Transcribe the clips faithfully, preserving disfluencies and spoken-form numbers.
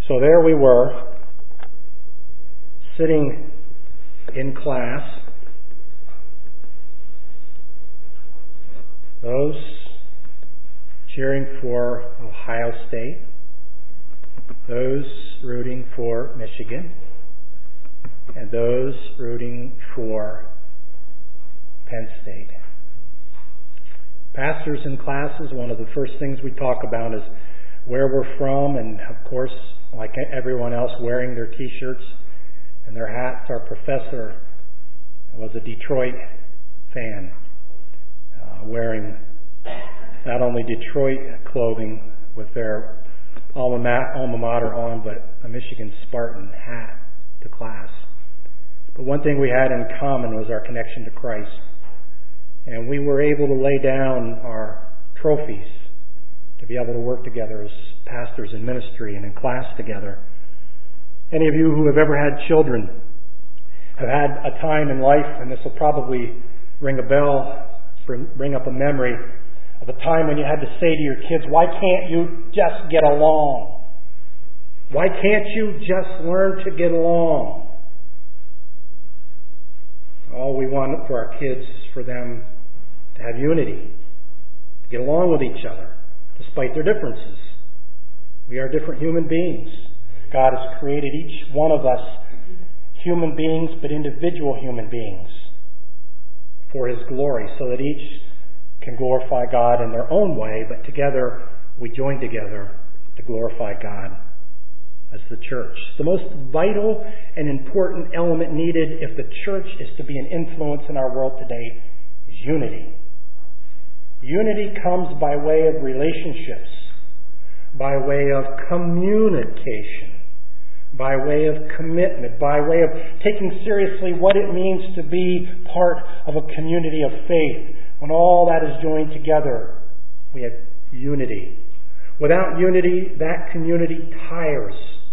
So there we were, sitting in class. Those cheering for Ohio State, those rooting for Michigan, and those rooting for Penn State. Pastors in classes, one of the first things we talk about is where we're from, and of course, like everyone else, wearing their t-shirts and their hats. Our professor was a Detroit fan, uh, wearing not only Detroit clothing with their alma mater on, but a Michigan Spartan hat to class. But one thing we had in common was our connection to Christ. And we were able to lay down our trophies to be able to work together as pastors in ministry and in class together. Any of you who have ever had children have had a time in life, and this will probably ring a bell, bring, bring up a memory of a time when you had to say to your kids, why can't you just get along? Why can't you just learn to get along? All we want for our kids is for them to have unity, to get along with each other, despite their differences. We are different human beings. God has created each one of us human beings, but individual human beings, for His glory, so that each can glorify God in their own way, but together we join together to glorify God as the church. The most vital and important element needed if the church is to be an influence in our world today is unity. Unity comes by way of relationships, by way of communication, by way of commitment, by way of taking seriously what it means to be part of a community of faith. When all that is joined together, we have unity. Without unity, that community tires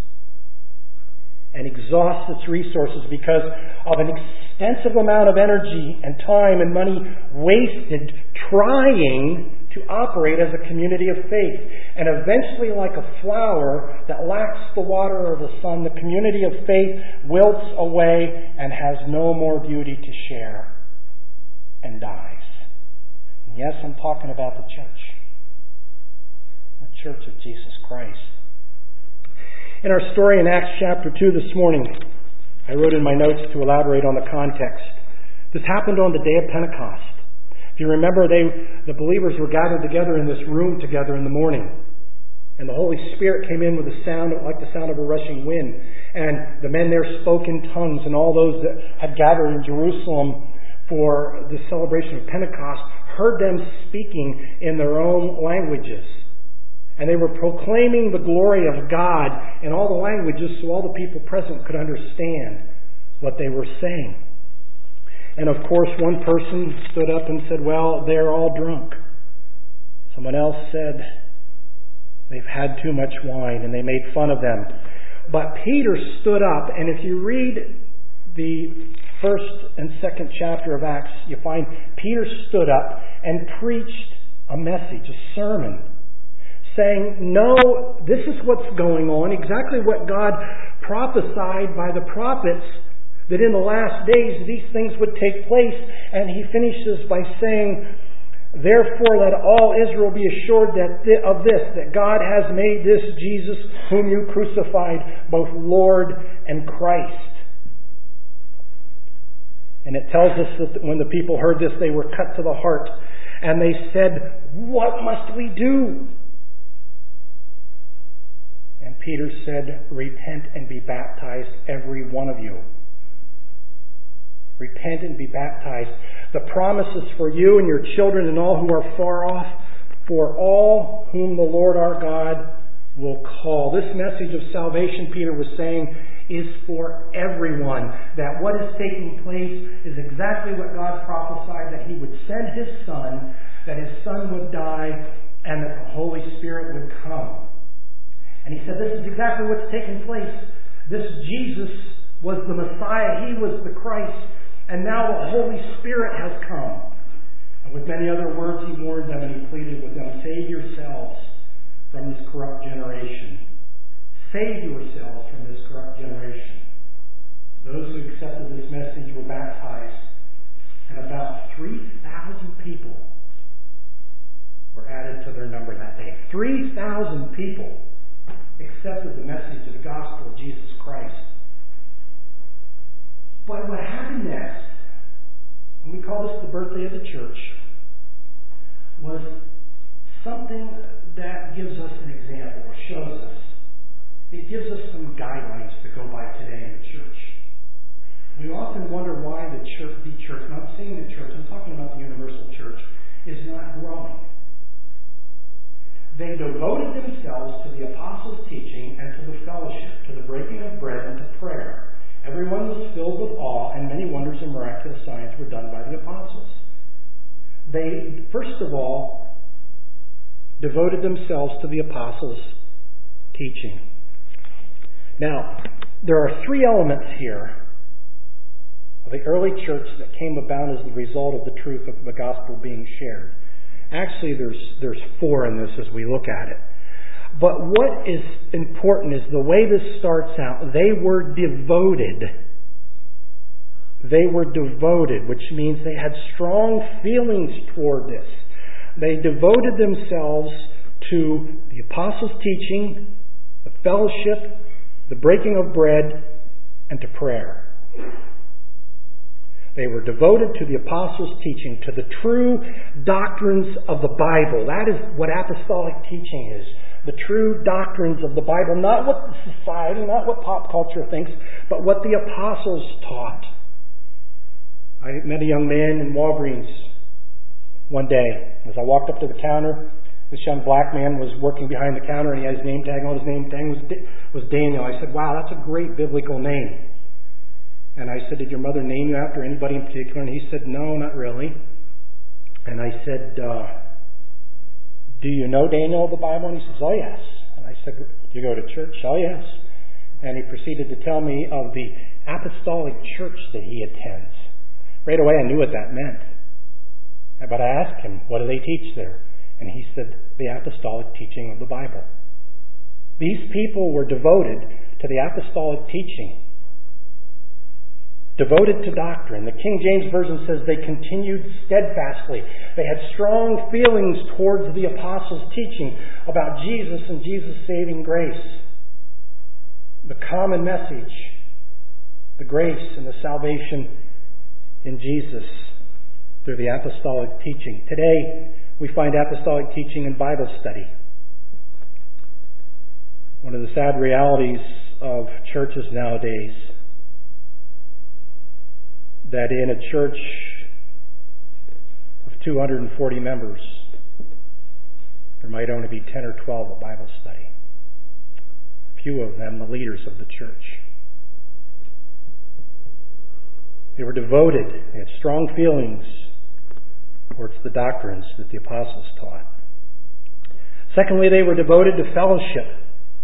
and exhausts its resources because of an extensive amount of energy and time and money wasted trying to operate as a community of faith. And eventually, like a flower that lacks the water or the sun, the community of faith wilts away and has no more beauty to share and dies. And yes, I'm talking about the church. The church of Jesus Christ. In our story in Acts chapter two this morning, I wrote in my notes to elaborate on the context. This happened on the day of Pentecost. If you remember, they, the believers were gathered together in this room together in the morning. And the Holy Spirit came in with a sound like the sound of a rushing wind. And the men there spoke in tongues, and all those that had gathered in Jerusalem for the celebration of Pentecost heard them speaking in their own languages. And they were proclaiming the glory of God in all the languages so all the people present could understand what they were saying. And of course, one person stood up and said, well, they're all drunk. Someone else said, they've had too much wine, and they made fun of them. But Peter stood up, and if you read the first and second chapter of Acts, you find Peter stood up and preached a message, a sermon, saying, no, this is what's going on, exactly what God prophesied by the prophets, that in the last days these things would take place. And he finishes by saying, therefore let all Israel be assured that th- of this, that God has made this Jesus, whom you crucified, both Lord and Christ. And it tells us that when the people heard this, they were cut to the heart. And they said, what must we do? And Peter said, repent and be baptized, every one of you. Repent and be baptized. The promise is for you and your children and all who are far off, for all whom the Lord our God will call. This message of salvation, Peter was saying, is for everyone. That what is taking place is exactly what God prophesied, that He would send His Son, that His Son would die, and that the Holy Spirit would come. And he said, this is exactly what's taken place. This Jesus was the Messiah. He was the Christ. And now the Holy Spirit has come. And with many other words, he warned them and he pleaded with them, save yourselves from this corrupt generation. Save yourselves from this corrupt generation. Those who accepted this message were baptized, and about three thousand people were added to their number that day. three thousand people accepted the message of the gospel of Jesus Christ. But what happened next, and we call this the birthday of the church, was something that gives us an example, or shows us. It gives us some guidelines to go by today in the church. We often wonder why the church, the church, and I'm saying the church, I'm talking about the universal church, is not growing. They devoted themselves to the apostles' teaching and to the fellowship, to the breaking of bread and to prayer. Everyone was filled with awe, and many wonders and miraculous signs were done by the apostles. They, first of all, devoted themselves to the apostles' teaching. Now, there are three elements here of the early church that came about as the result of the truth of the gospel being shared. Actually, there's there's four in this as we look at it. But what is important is the way this starts out. They were devoted. They were devoted, which means they had strong feelings toward this. They devoted themselves to the apostles' teaching, the fellowship, the breaking of bread, and to prayer. They were devoted to the apostles' teaching, to the true doctrines of the Bible. That is what apostolic teaching is. The true doctrines of the Bible. Not what the society, not what pop culture thinks, but what the apostles taught. I met a young man in Walgreens one day. As I walked up to the counter, this young black man was working behind the counter and he had his name tag on. His name tag was, was Daniel. I said, "Wow, that's a great biblical name." And I said, "Did your mother name you after anybody in particular?" And he said, "No, not really." And I said, uh, "Do you know Daniel of the Bible?" And he says, "Oh, yes." And I said, "Do you go to church?" "Oh, yes." And he proceeded to tell me of the apostolic church that he attends. Right away I knew what that meant. But I asked him, "What do they teach there?" And he said, "The apostolic teaching of the Bible." These people were devoted to the apostolic teaching. Devoted to doctrine. The King James Version says they continued steadfastly. They had strong feelings towards the apostles' teaching about Jesus and Jesus' saving grace. The common message. The grace and the salvation in Jesus through the apostolic teaching. Today, we find apostolic teaching in Bible study. One of the sad realities of churches nowadays, that in a church of two hundred forty members, there might only be ten or twelve at Bible study. A few of them, the leaders of the church. They were devoted. They had strong feelings towards the doctrines that the apostles taught. Secondly, they were devoted to fellowship.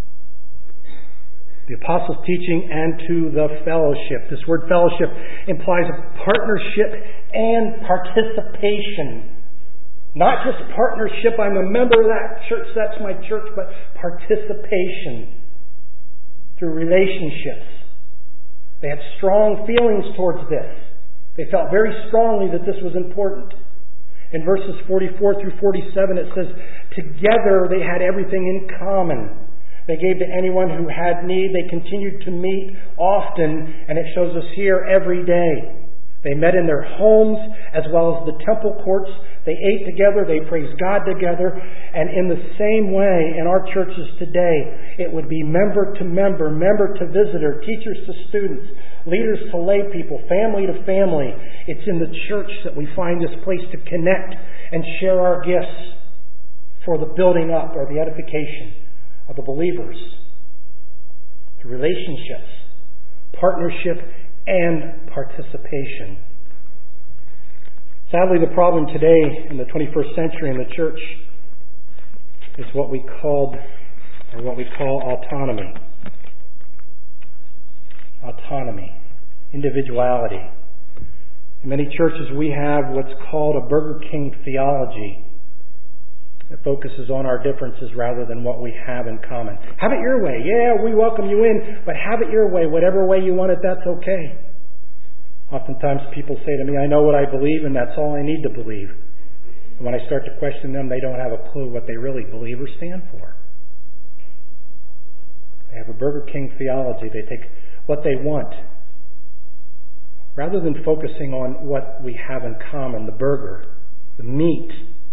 The apostles' teaching and to the fellowship. This word fellowship implies a partnership and participation. Not just partnership, I'm a member of that church, that's my church, but participation through relationships. They had strong feelings towards this. They felt very strongly that this was important. In verses forty-four through forty-seven it says, together they had everything in common. They gave to anyone who had need. They continued to meet often, and it shows us here every day. They met in their homes as well as the temple courts. They ate together. They praised God together. And in the same way, in our churches today, it would be member to member, member to visitor, teachers to students, leaders to lay people, family to family. It's in the church that we find this place to connect and share our gifts for the building up or the edification of the believers. The relationships, partnership, and participation. Sadly, the problem today in the twenty-first century in the church is what we called, or what we call autonomy. Autonomy. Individuality. In many churches we have what's called a Burger King theology. that focuses on our differences rather than what we have in common. Have it your way. Yeah, we welcome you in, but have it your way. Whatever way you want it, that's okay. Oftentimes people say to me, I know what I believe and that's all I need to believe. And when I start to question them, they don't have a clue what they really believe or stand for. They have a Burger King theology. They take what they want, rather than focusing on what we have in common, the burger, the meat,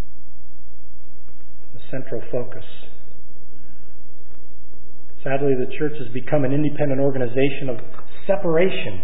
the central focus. Sadly, the church has become an independent organization of separation.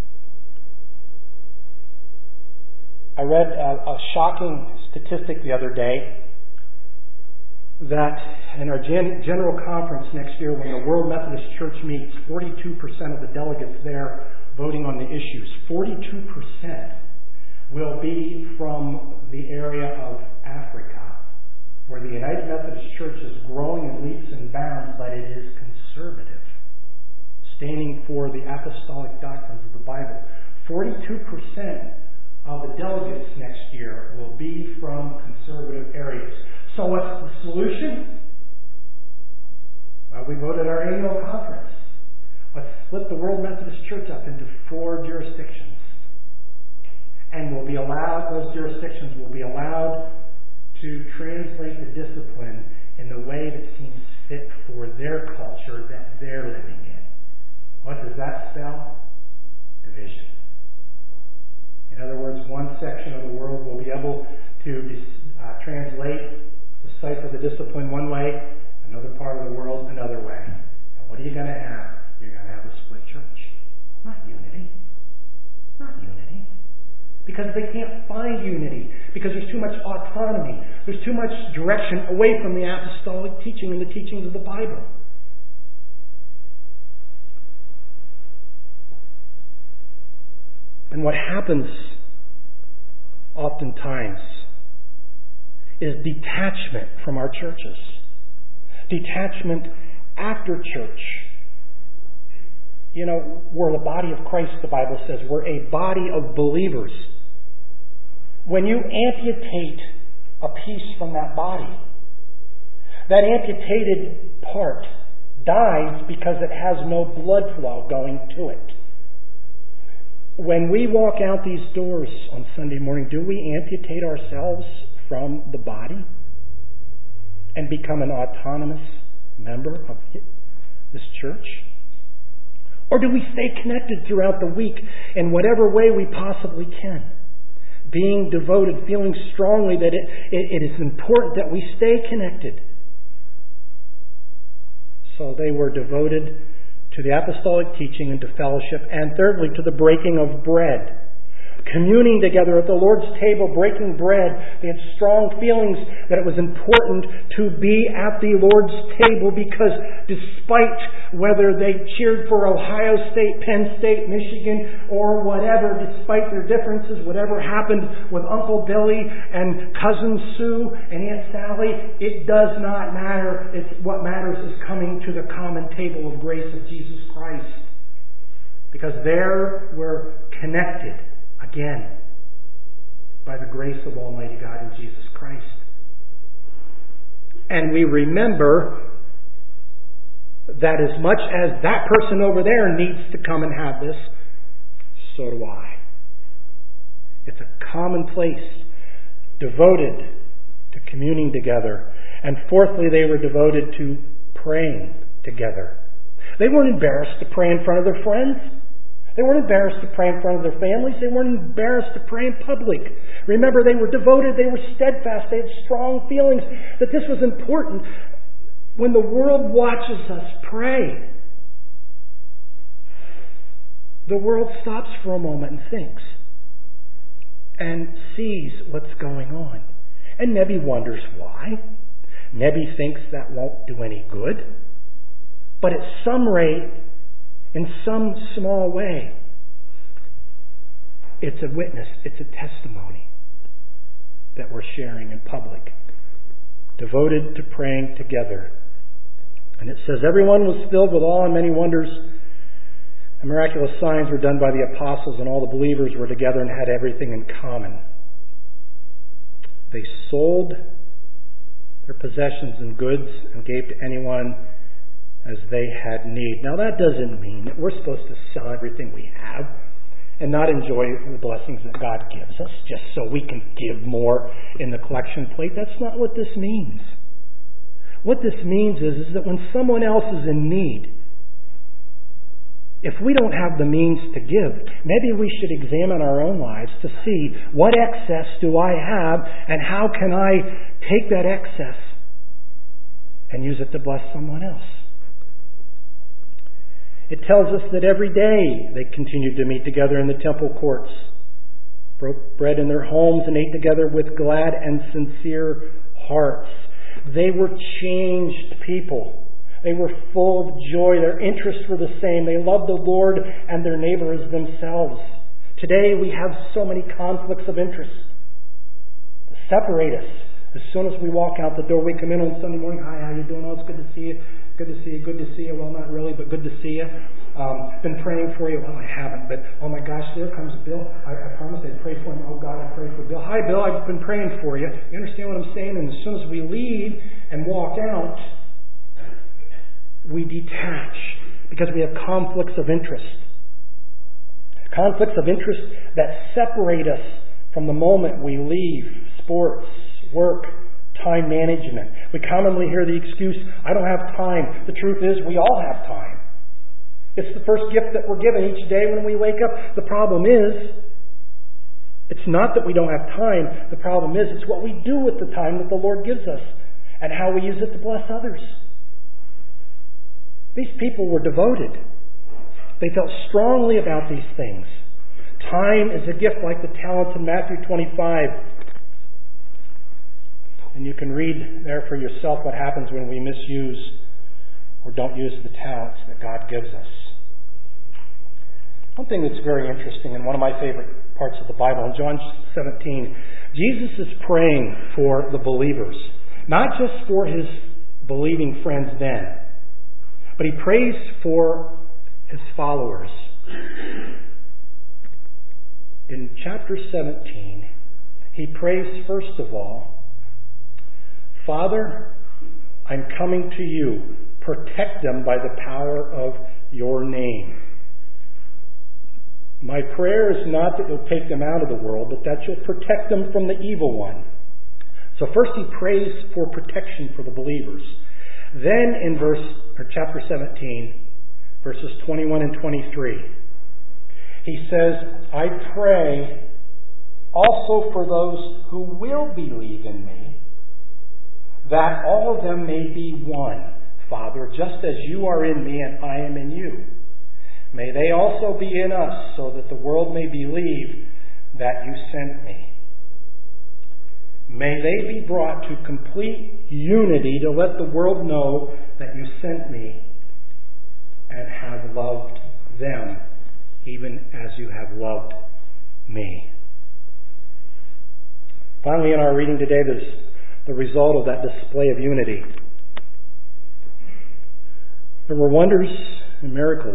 I read a, a shocking statistic the other day that in our gen- general conference next year, when the World Methodist Church meets, forty-two percent of the delegates there voting on the issues, forty-two percent will be from the area of Africa, where the United Methodist Church is growing in leaps and bounds, but it is conservative, standing for the apostolic doctrines of the Bible. forty-two percent of the delegates next year will be from conservative areas. So what's the solution? Well, we voted our annual conference. Let's split the World Methodist Church up into four jurisdictions. And we'll be allowed, those jurisdictions will be allowed to translate the discipline in the way that seems fit for their culture that they're living in. What does that spell? Division. In other words, one section of the world will be able to uh, translate the cipher the discipline one way, another part of the world another way. And what are you going to have? You're going to have a split church. Not unity. Not unity. Because they can't find unity. Because there's too much autonomy. There's too much direction away from the apostolic teaching and the teachings of the Bible. And what happens oftentimes is detachment from our churches. Detachment after church. You know, we're the body of Christ, the Bible says. We're a body of believers. When you amputate a piece from that body, that amputated part dies because it has no blood flow going to it. When we walk out these doors on Sunday morning, do we amputate ourselves from the body and become an autonomous member of this church? Or do we stay connected throughout the week in whatever way we possibly can? Being devoted, feeling strongly that it, it, it is important that we stay connected. So they were devoted to the apostolic teaching and to fellowship, and thirdly, to the breaking of bread. Communing together at the Lord's table, breaking bread. They had strong feelings that it was important to be at the Lord's table because despite whether they cheered for Ohio State, Penn State, Michigan, or whatever, despite their differences, whatever happened with Uncle Billy and Cousin Sue and Aunt Sally, it does not matter. It's what matters is coming to the common table of grace of Jesus Christ. Because there we're connected again, by the grace of Almighty God in Jesus Christ. And we remember that as much as that person over there needs to come and have this, so do I. It's a common place, devoted to communing together. And fourthly, they were devoted to praying together. They weren't embarrassed to pray in front of their friends. They weren't embarrassed to pray in front of their families. They weren't embarrassed to pray in public. Remember, they were devoted. They were steadfast. They had strong feelings that this was important. When the world watches us pray, the world stops for a moment and thinks and sees what's going on. And Nebi wonders why. Nebi thinks that won't do any good. But at some rate, in some small way, it's a witness, it's a testimony that we're sharing in public. Devoted to praying together. And it says, everyone was filled with awe and many wonders. And miraculous signs were done by the apostles, and all the believers were together and had everything in common. They sold their possessions and goods, and gave to anyone as they had need. Now that doesn't mean that we're supposed to sell everything we have and not enjoy the blessings that God gives us just so we can give more in the collection plate. That's not what this means. What this means is, is that when someone else is in need, if we don't have the means to give, maybe we should examine our own lives to see what excess do I have and how can I take that excess and use it to bless someone else. It tells us that every day they continued to meet together in the temple courts, broke bread in their homes, and ate together with glad and sincere hearts. They were changed people. They were full of joy. Their interests were the same. They loved the Lord and their neighbor as themselves. Today we have so many conflicts of interest that separate us. As soon as we walk out the door, we come in on Sunday morning. Hi, how you doing? Oh, it's good to see you. Good to see you. Good to see you. Well, not really, but good to see you. Um, been praying for you. Well, I haven't, but oh my gosh, there comes Bill. I, I promised I'd pray for him. Oh God, I pray for Bill. Hi, Bill. I've been praying for you. You understand what I'm saying? And as soon as we leave and walk out, we detach because we have conflicts of interest. Conflicts of interest that separate us from the moment we leave. Sports, work, time management. We commonly hear the excuse, I don't have time. The truth is, we all have time. It's the first gift that we're given each day when we wake up. The problem is, it's not that we don't have time. The problem is, it's what we do with the time that the Lord gives us and how we use it to bless others. These people were devoted. They felt strongly about these things. Time is a gift like the talents in Matthew twenty-five. And you can read there for yourself what happens when we misuse or don't use the talents that God gives us. One thing that's very interesting and one of my favorite parts of the Bible, in John seventeen, Jesus is praying for the believers. Not just for His believing friends then, but He prays for His followers. In chapter seventeen, He prays first of all, Father, I'm coming to you. Protect them by the power of your name. My prayer is not that you'll take them out of the world, but that you'll protect them from the evil one. So first he prays for protection for the believers. Then in verse or chapter seventeen, verses twenty-one and twenty-three, he says, I pray also for those who will believe in me, that all of them may be one, Father, just as you are in me and I am in you. May they also be in us, so that the world may believe that you sent me. May they be brought to complete unity to let the world know that you sent me and have loved them, even as you have loved me. Finally, in our reading today, there's the result of that display of unity. There were wonders and miracles.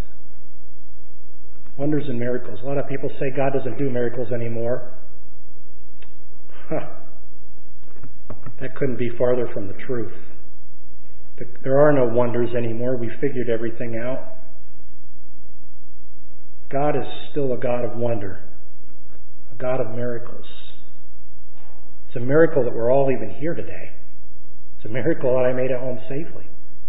Wonders and miracles. A lot of people say God doesn't do miracles anymore. Huh. That couldn't be farther from the truth. There are no wonders anymore. We figured everything out. God is still a God of wonder, a God of miracles. It's a miracle that we're all even here today. It's a miracle that I made it home safely.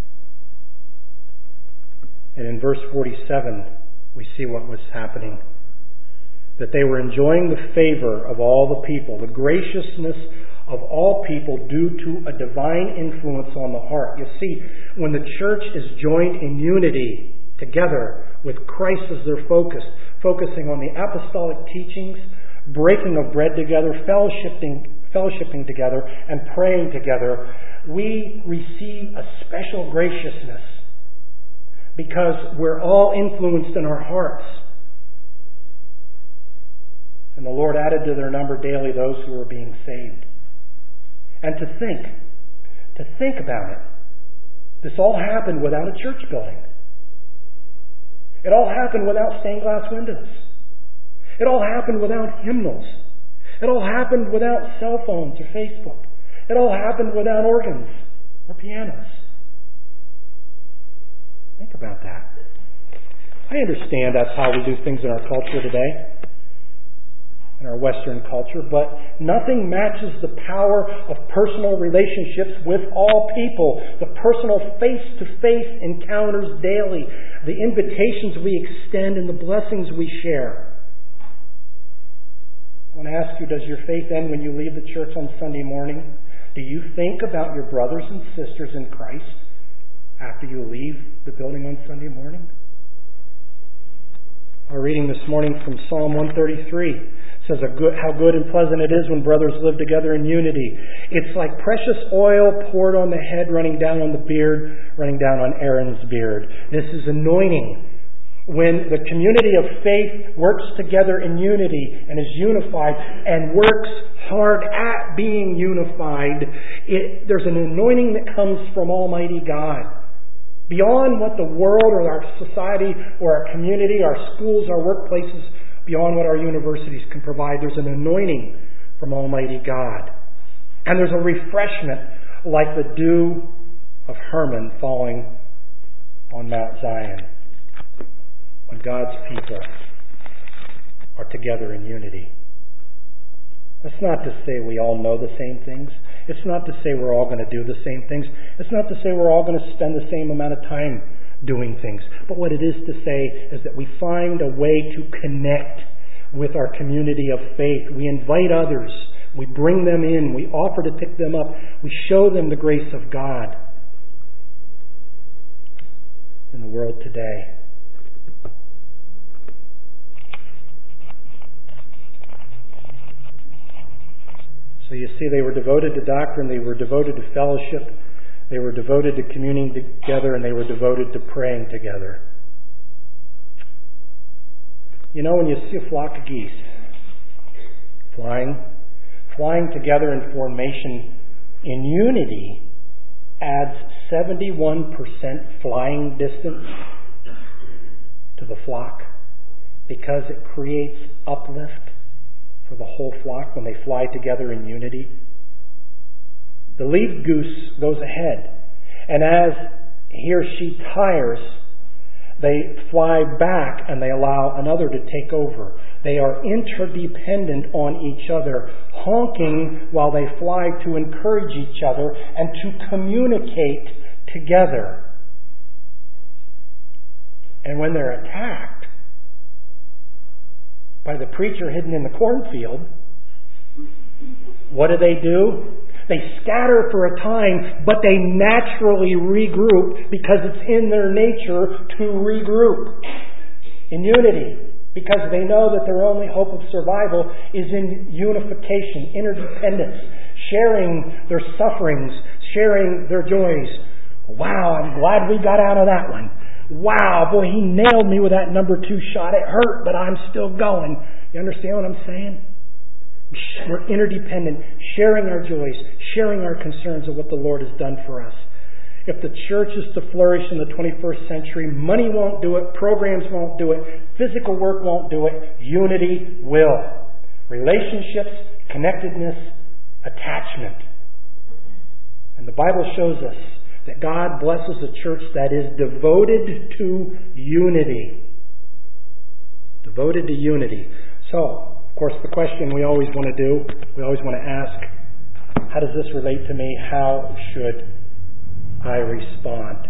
And in verse forty-seven, we see what was happening. That they were enjoying the favor of all the people, the graciousness of all people due to a divine influence on the heart. You see, when the church is joined in unity together with Christ as their focus, focusing on the apostolic teachings, breaking of bread together, fellowshipping, fellowshipping together, and praying together, we receive a special graciousness because we're all influenced in our hearts. And the Lord added to their number daily those who were being saved. And to think, to think about it, this all happened without a church building. It all happened without stained glass windows. It all happened without hymnals. It all happened without cell phones or Facebook. It all happened without organs or pianos. Think about that. I understand that's how we do things in our culture today, in our Western culture, but nothing matches the power of personal relationships with all people, the personal face-to-face encounters daily, the invitations we extend and the blessings we share. I want to ask you, does your faith end when you leave the church on Sunday morning? Do you think about your brothers and sisters in Christ after you leave the building on Sunday morning? Our reading this morning from Psalm one thirty-three says a good, how good and pleasant it is when brothers live together in unity. It's like precious oil poured on the head, running down on the beard, running down on Aaron's beard. This is anointing. When the community of faith works together in unity and is unified and works hard at being unified, it, there's an anointing that comes from Almighty God. Beyond what the world or our society or our community, our schools, our workplaces, beyond what our universities can provide, there's an anointing from Almighty God. And there's a refreshment like the dew of Hermon falling on Mount Zion when God's people are together in unity. That's not to say we all know the same things. It's not to say we're all going to do the same things. It's not to say we're all going to spend the same amount of time doing things. But what it is to say is that we find a way to connect with our community of faith. We invite others. We bring them in. We offer to pick them up. We show them the grace of God in the world today. So you see, they were devoted to doctrine, they were devoted to fellowship, they were devoted to communing together, and they were devoted to praying together. You know, when you see a flock of geese flying, flying together in formation in unity adds seventy-one percent flying distance to the flock because it creates uplift for the whole flock when they fly together in unity. The lead goose goes ahead, and as he or she tires, they fly back and they allow another to take over. They are interdependent on each other, honking while they fly to encourage each other and to communicate together. And when they're attacked by the preacher hidden in the cornfield, what do they do? They scatter for a time, but they naturally regroup because it's in their nature to regroup in unity, because they know that their only hope of survival is in unification, interdependence, sharing their sufferings, sharing their joys. Wow, I'm glad we got out of that one. Wow, boy, he nailed me with that number two shot. It hurt, but I'm still going. You understand what I'm saying? We're interdependent, sharing our joys, sharing our concerns of what the Lord has done for us. If the church is to flourish in the twenty-first century, money won't do it, programs won't do it, physical work won't do it, unity will. Relationships, connectedness, attachment. And the Bible shows us that God blesses a church that is devoted to unity. Devoted to unity. So, of course, the question we always want to do, we always want to ask, how does this relate to me? How should I respond?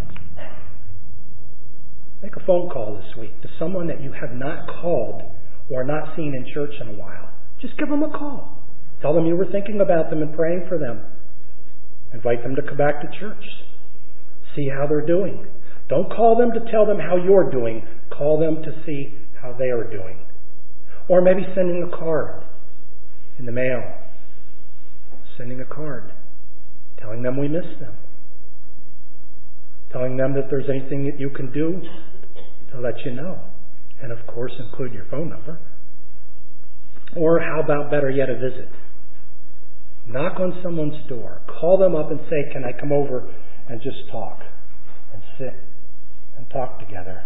Make a phone call this week to someone that you have not called or not seen in church in a while. Just give them a call. Tell them you were thinking about them and praying for them. Invite them to come back to church. See how they're doing. Don't call them to tell them how you're doing. Call them to see how they are doing. Or maybe sending a card in the mail. Sending a card. Telling them we miss them. Telling them that there's anything that you can do to let you know. And of course include your phone number. Or how about better yet, a visit. Knock on someone's door. Call them up and say, can I come over and just talk and sit and talk together?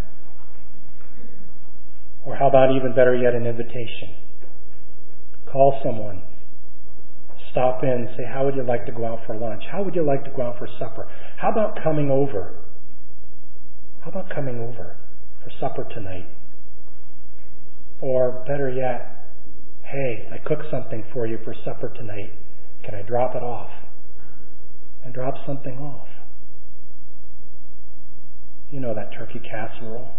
Or how about even better yet, an invitation? Call someone. stop in and say, how would you like to go out for lunch? How would you like to go out for supper? How about coming over? How about coming over for supper tonight? Or better yet, hey, I cooked something for you for supper tonight. Can I drop it off? And drop something off. You know, that turkey casserole,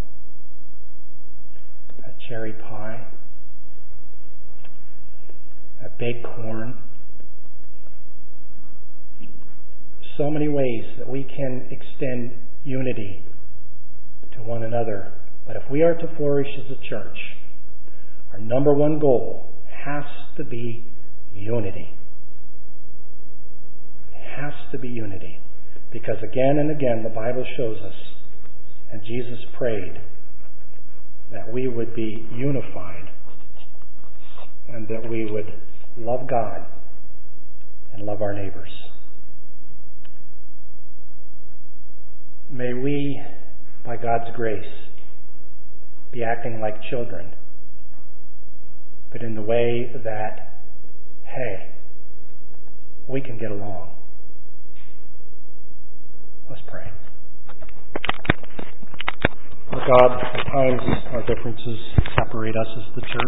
that cherry pie, that baked corn. So many ways that we can extend unity to one another. But if we are to flourish as a church, our number one goal has to be unity. It has to be unity. Because again and again the Bible shows us, and Jesus prayed, that we would be unified and that we would love God and love our neighbors. May we, by God's grace, be acting like children, but in the way that, hey, we can get along. Let's pray. Oh God, at times our differences separate us as the church.